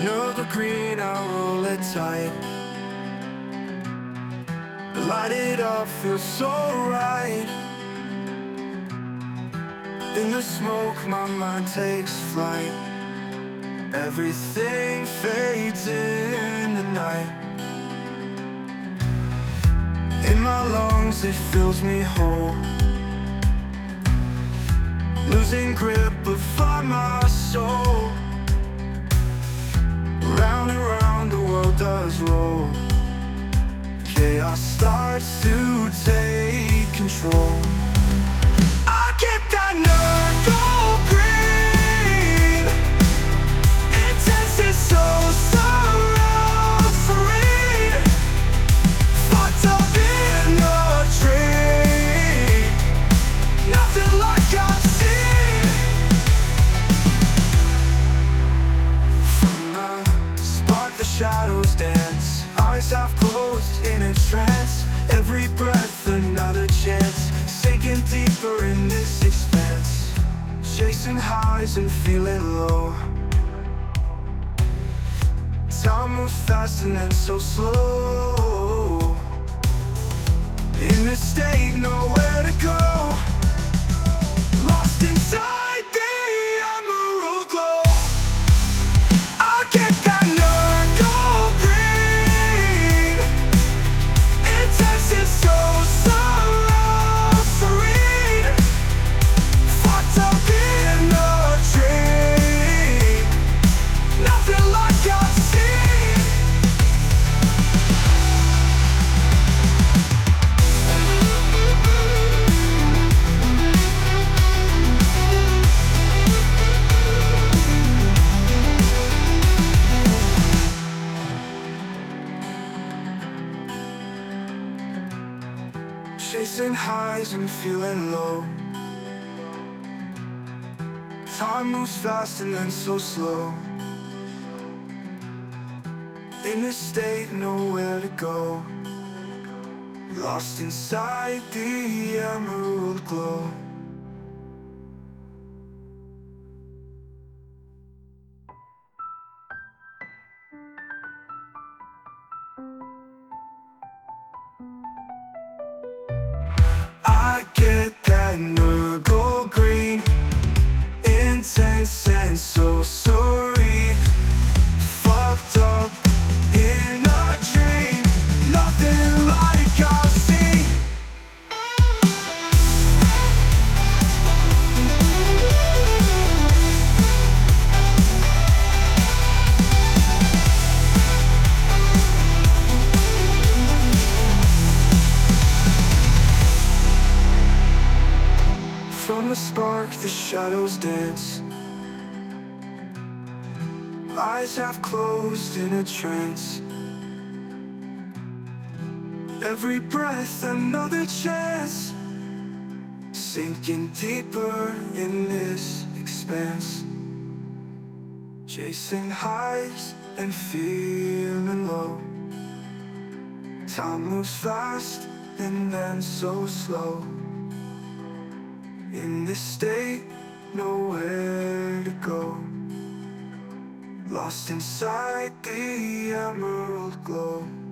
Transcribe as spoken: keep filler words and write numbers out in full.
Another green, I'll roll it tight. Light it up, feels so right. In the smoke, my mind takes flight. Everything fades in the night. In my lungs, it fills me whole. Losing grip, but find my soul. Round and round the world does roll. Chaos starts to take control. I get that nerd gold green. Intense and so serene. Fucked up in a dream. Nothing like I've seen. From the spark the shadows dance. Eyes half closed in a trance. Every breath another chance. Sinking deeper in this expanse. Chasing highs and feeling low. Time moves fast and then so slow. In this state, nowhere to go. Lost inside the emerald glow. I get that nerd gold green. Intense and so serene. Fucked up in a dream. Nothing like I've seen. Chasing highs and feeling low. Time moves fast and then so slow. In this state, nowhere to go. Lost inside the emerald glow. I get that nerd green. Intense and so serene. Fucked up in a dream. Nothing like I've seen. From the spark, the shadows dance. Eyes half closed in a trance. Every breath another chance. Sinking deeper in this expanse. Chasing highs and feeling low. Time moves fast and then so slow. In this state, nowhere to go. Lost inside the emerald glow.